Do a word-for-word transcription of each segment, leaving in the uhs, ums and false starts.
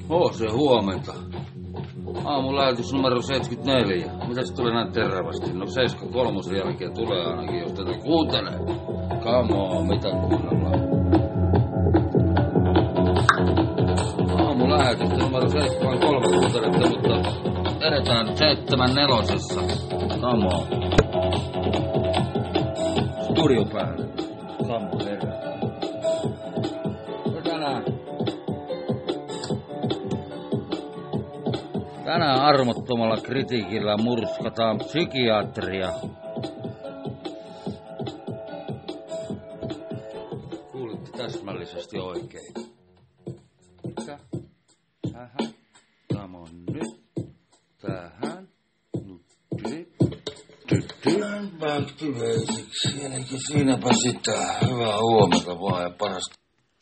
Oo, se huomenta. Aamun lähetys numero seitsemänkymmentäneljä. Mitäs tulee näin terävästi? No seitsemänkymmentäkolme jälkeen tulee ainakin, jos tätä kuuntelee. Come on, mitä kuunnellaan? Aamun lähetys numero seitsemänkymmentäkolme kuuntelette, mutta edetään seitsemänkymmentäneljä. Come on. Studio päälle. Come on, herra. Ja tänään... Tänään armottomalla kritiikillä murskataan psykiatria. Kuulitte täsmällisesti oikein. Mitä? Tähän. Tämä on nyt. Tähän. Nyt. Back to basics. Eli siinäpä sitä. Hyvää huomenta vaan ja parasta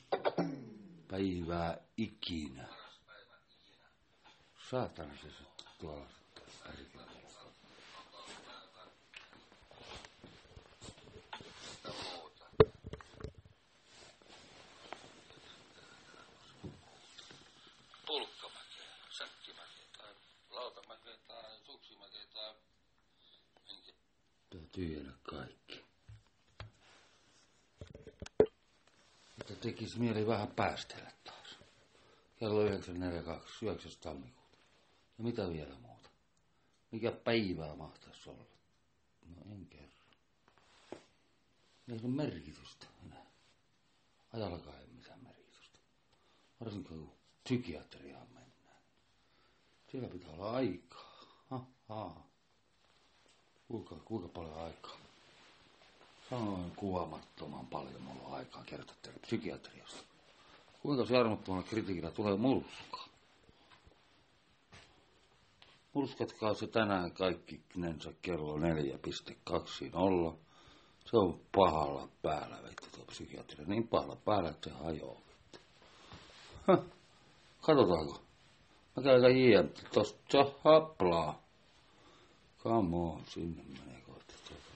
päivää ikinä. Saatana se tuolla pärkillä. Pulkkamäkeä, säkkimäkeä tai lautamäkeä tai suksimäkeä tai... Enkä tiedä kaikki. Mutta tekis mieli vähän päästellä taas. Kello yhdeksän neljäkymmentäkaksi, yhdeksäs tammikuuta. No mitä vielä muuta? Mikä päivää mahtaisi olla? No en kerro. Ei ole merkitystä enää. Ajallakaan ei mitään merkitystä. Varsinkin kun psykiatriaan mennään. Siellä pitää olla aikaa. Ha, ha. Kuinka, kuinka paljon aikaa? Sanoin kuvaamattoman paljon mulla on aikaa kertoa teille psykiatriasta. Kuinka se armottomalla kritiikillä tulee murska? Murskatkaa se tänään kaikki knensä kello neljä pilkku kaksikymmentä. Se on pahalla päällä, vittu, tuo psykiatria. Niin pahalla päällä, että se hajoaa, vittu. Häh, katsotaanko? Mä käyn J M tosta haplaa. Come on, sinne menee kohta.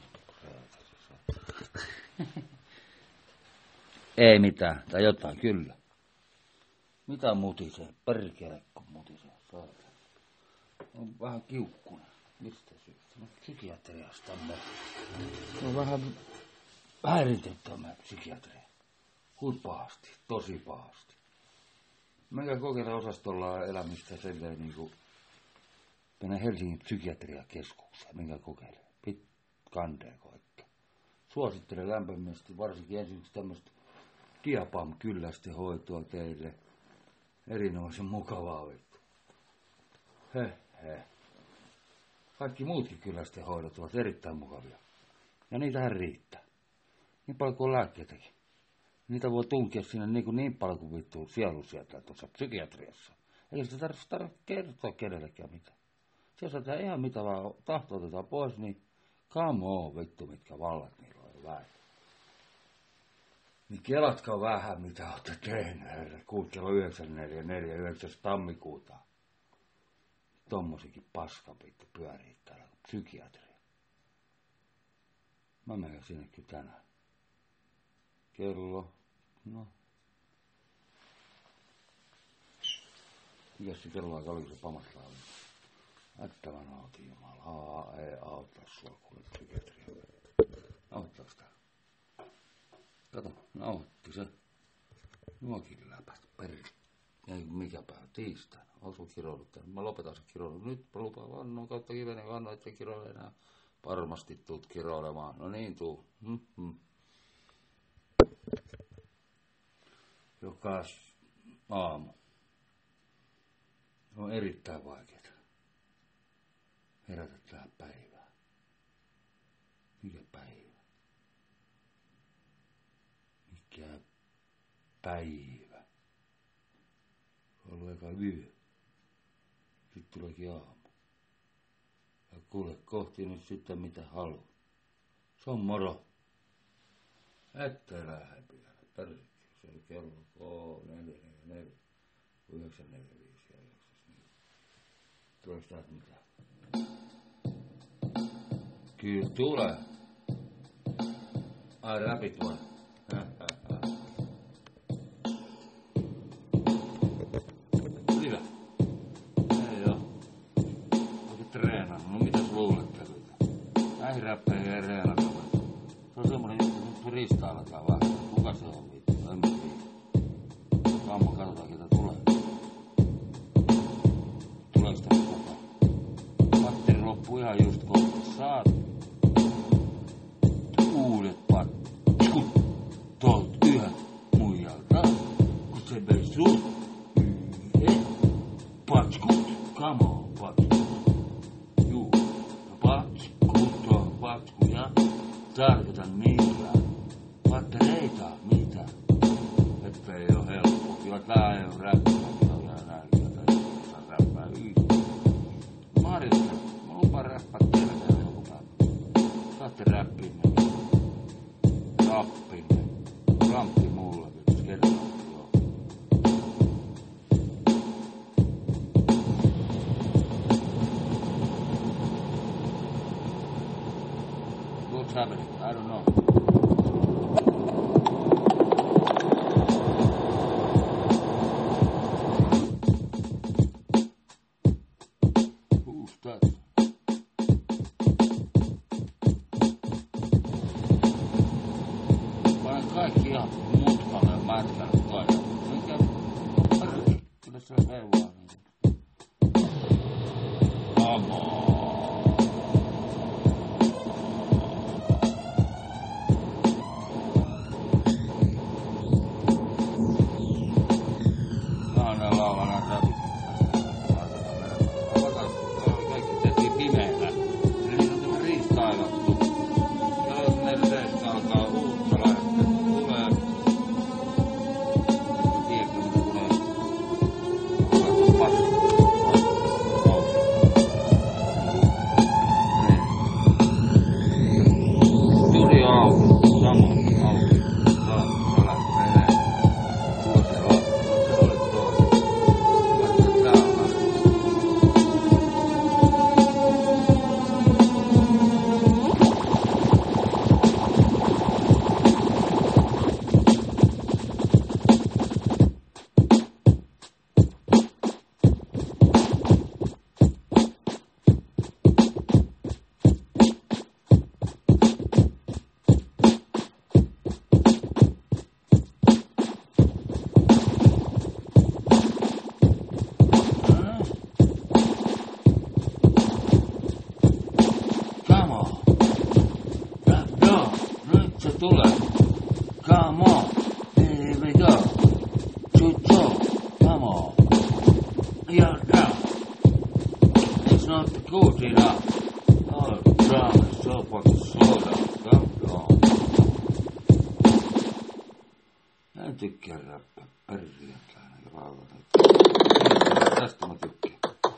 Ei mitään, tai jotain, kyllä. Mitä mutisee? Perkele, kun mutisee. Saatana. On vähän kiukkunen. Mistä syystä? No psykiatriastamme. On vähän häiriintynyt psykiatria. Kuin pahasti, tosi pahasti. Menkää kokeilla osastolla elämistä silleen niinku... Mennään Helsingin psykiatriakeskukseen. Menkää kokeilla. Pit kandee koikka. Suosittelen lämpimästi varsinkin ensiksi tämmöistä diapam-kyllästä hoitoa teille. Erinomaisen mukavaa vittu. Heh, heh. Kaikki muutkin kylläisten hoidot ovat erittäin mukavia. Ja niitähän riittää. Niin paljon kuin lääkkeitäkin. Niitä voi tunkea sinne niin, kuin niin paljon kuin vittu sielu sieltä tuossa psykiatriassa. Eikä sitä tarvitse tarvitse kertoa kenellekään mitään. Jos otetaan ihan mitä vaan tahto otetaan pois, niin come on vittu mitkä vallat niillä on vähän. Niin kelatkaa vähän mitä olette tehnyt, herra. Kello yhdeksän neljäkymmentäneljä, yhdeksäs tammikuuta. Tommosikin paskapittu pyörii täällä psykiatria. Mä menen sinnekin tänään. Kello, no. Mikäs se kello aika oli, se pamatlaa oli? Ättävän autin jumala. Aa, ei auta sua kuule psykiatria. Auttaako tää? Kato, nautti se. Nuokin läpät perin. Ei mikä päivä, tiistaina. Osu kiroudut tänne. Mä lopetan se kiroudut. Nyt mä lupaan vannoa kautta kivenen vannoa, ettei kiroile enää. Varmasti tuut kiroilemaan. No niin, tuu. Mm-hmm. Jokas aamu. Se on erittäin vaikeeta. Herätä tähän päivään. Mikä päivä? Mikä päivä? On ollut eka yö. Sitten tuleekin aamu. Ja kuule kohti nyt sitten mitä haluat. Se on moro. Ette lähde vielä. Perkele. Se oli kello kolme, neljä, neljä, neljä. Yhdeksän, neljä, viisi ja yhdeksäs, neljä. Tuleeko täältä mitään? Kyllä tulee. Ai räpit vai? Hyvä. räppäjä ja reena. Se on semmonen juttu, että nyt ristaalataan vähän. Kuka se on viitti? En mä tiedä. Kammo, katsotaan ketä tulee. Tuleeko sitä koko? Patteri loppuu ihan just kohta. Saat uudet patkut tuolta yhden muijalta, kun se vei sut yhdet patskut. Come on, patskut. Juu, patskut on patskuja. Tarkoitan niillä pattereita, mitä? Että ei oo helppo. Kyllä tää ei oo räppää, kyllä on vielä nälkiä tai saa räppää yhtään. Marjasta, mä lupaan räppää teille täällä joku päivä. Saatte räppinne. Rappinne. Ramppi mulle, jos kerran joo. What's happening? I don't know. Who's that? Panen kaikki ihan mutkalle ja mätkälle toinen. Mikä? Kyllä se on heivaa niitä. Come on. Tulee. Come on. Here we go. Chucho. Come on. You're down. It's not good enough. Oh, drum is so fucking slow down. Come on. Mä en tykkää räppää. Perriäkään. Tästä mä tykkään.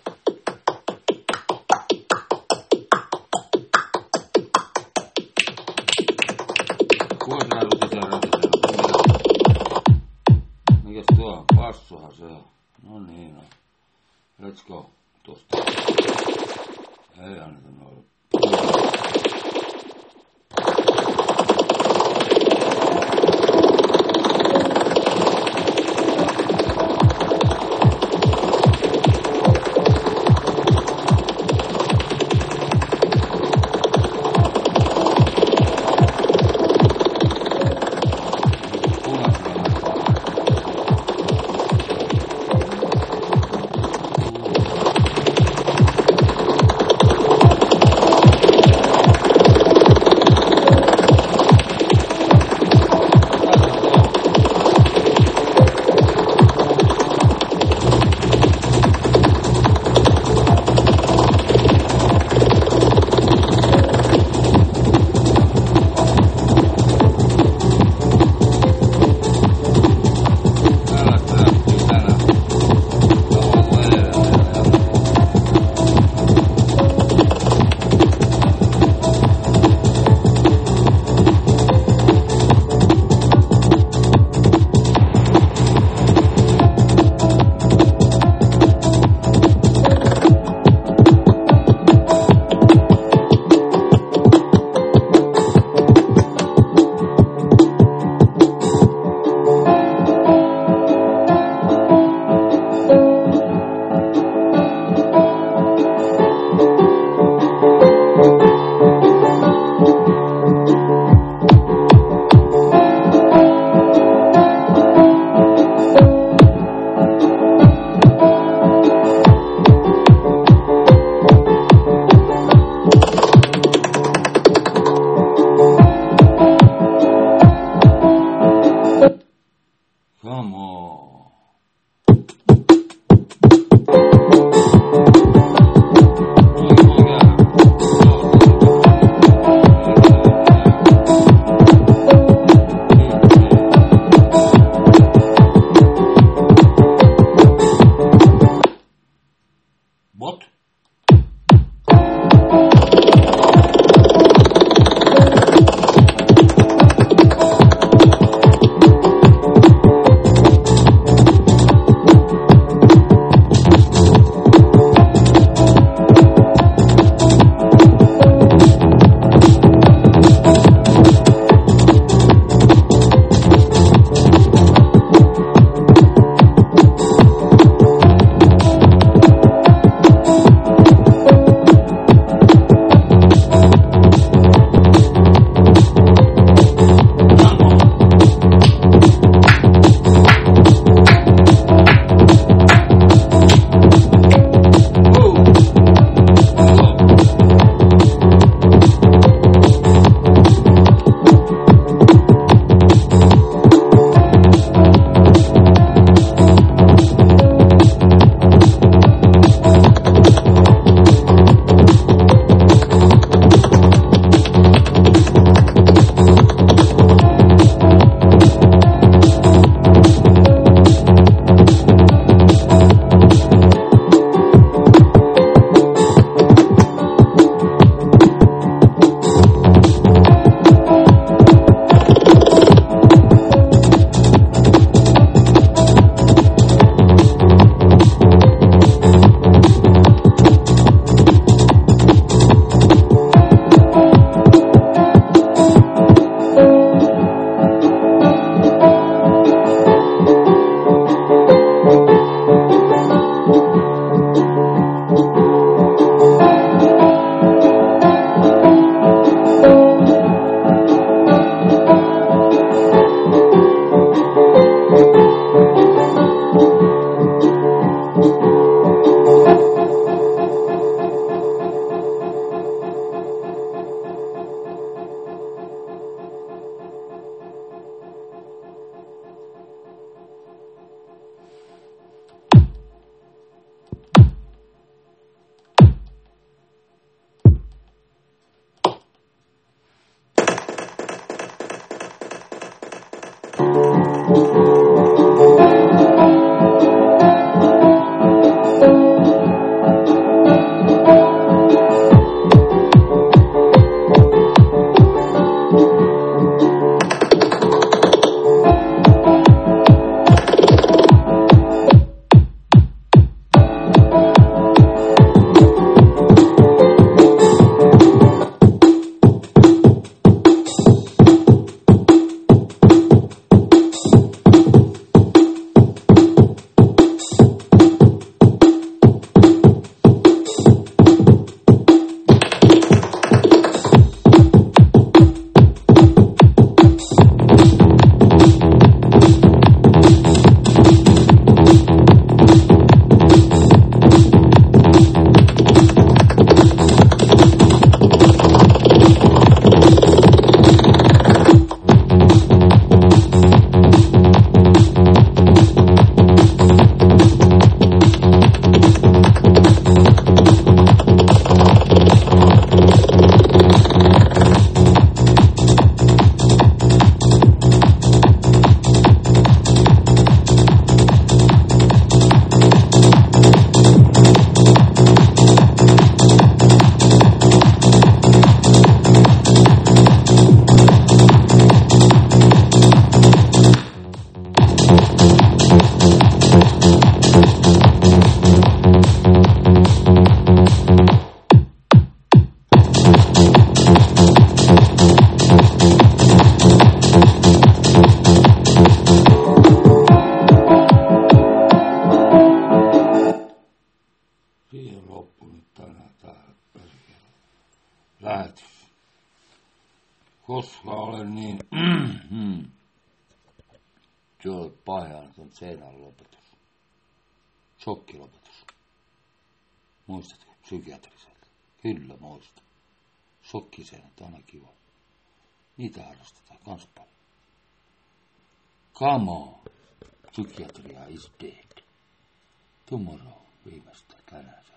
Kuinka rutiseja rutiseja? Mikäs tuo on? Bassohan se on. No niin on. Let's go. Tosta. Ei anneta noille. lähetys. Koska olen niin se on pahan tuon seinän lopetus. Shokkilopetus. Muistatko psykiatriselta? Kyllä muista. Shokkiseinät on aina kiva. Niitä harrastetaan kans paljon. Come on. Psykiatria is dead. Tomorrow viimeistään tänään se